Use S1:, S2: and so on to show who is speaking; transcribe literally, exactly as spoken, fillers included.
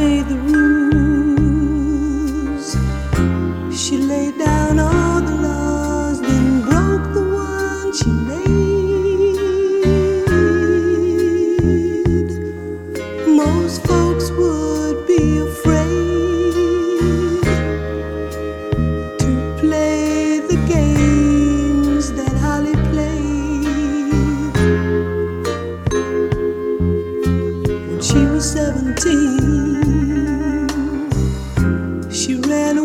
S1: made the rules. She laid down all the laws, then broke the one she made. Most folks would be afraid to play the games that Holly played. When she was seventeen, she ran away